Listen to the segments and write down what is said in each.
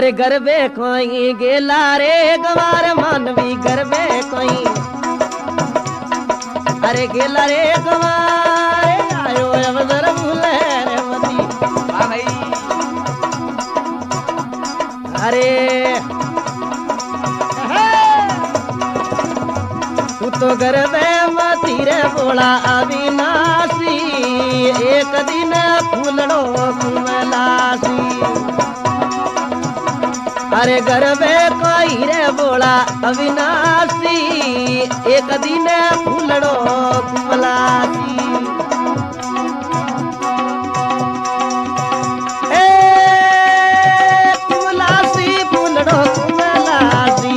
गरबे कोई गेला रे गवार मानवी गरबे कोई अरे गेला रे गवार आयो अवसर भूले रे मती भाई अरे तू तो गरबे मती रे बोला अविनाशी एक दिन फूलड़ो कुमलासी अरे गरबे कोई रे बोला अविनाशी एक दिन फूलड़ो कुमलासी ए कुमलासी फूलड़ो कुमलासी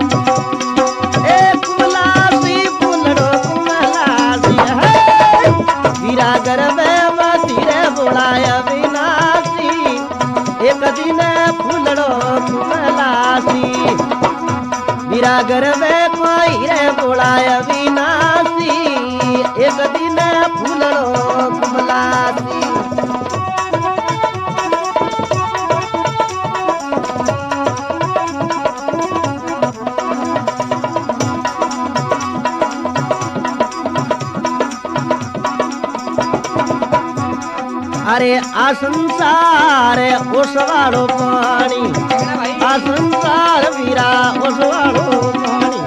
ए कुमलासी फूलड़ो कुमलासी है वीरा गरबे मती रे बोला अविनाशी एक दिन फूलड़ो कुमलासी वीरा गरबे कोई रे बोला अविनाशी एक दिन फूलड़ो कुमलासी अरे आ संसार ओसवाड़ो पानी आ संसार वीरा ओसवाड़ो पानी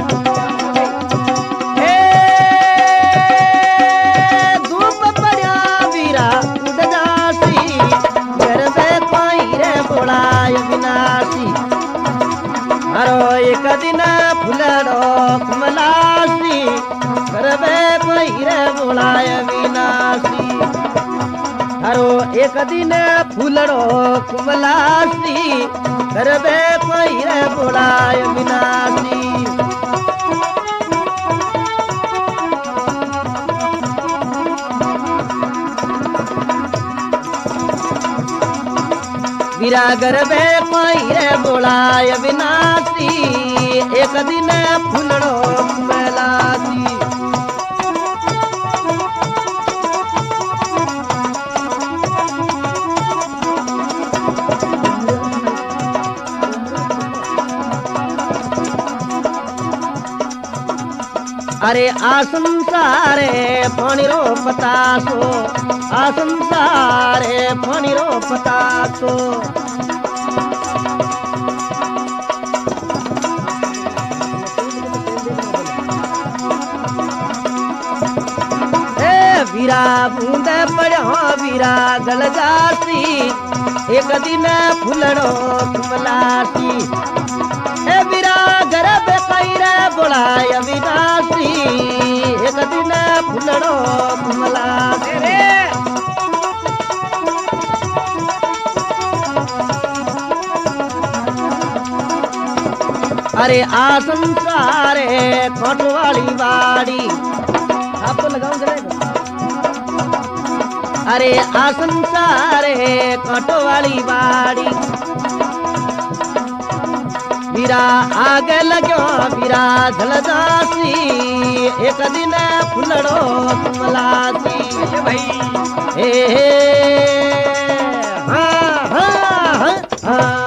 धूप पड़िया वीरा उड़ जासी गरबे कोई रे बोला अविनाशी हरो एक दिन फूलड़ो कुमलासी गरबे कोई रे बोला अविनाशी हरो एक दिन फूलड़ो कुमलासी गरबे कोई रे बोला अविनाशी वीरा गरबे कोई रे बोला अविनाशी एक दिन फूलड़ो कुमलासी अरे आ संसारे पानी रो पतासो आ संसारे पानी रो पतासो वीरा बूंदे पड़ो वीरा गल जासी एक दिन फूलड़ो कुमलासी ए वीरा गरबे कोई रे बोला अविनाशी एक दिन फूलड़ो कुमलासी अरे आ संसारे कोट वाली बाड़ी आपको लगाऊं जरा अरे आ संसारे कोटो वाली बाड़ी वीरा आगे लगो वीरा झलदासी एक दिन फूलड़ो कुमलासी भाई हाँ हाँ हाँ हाँ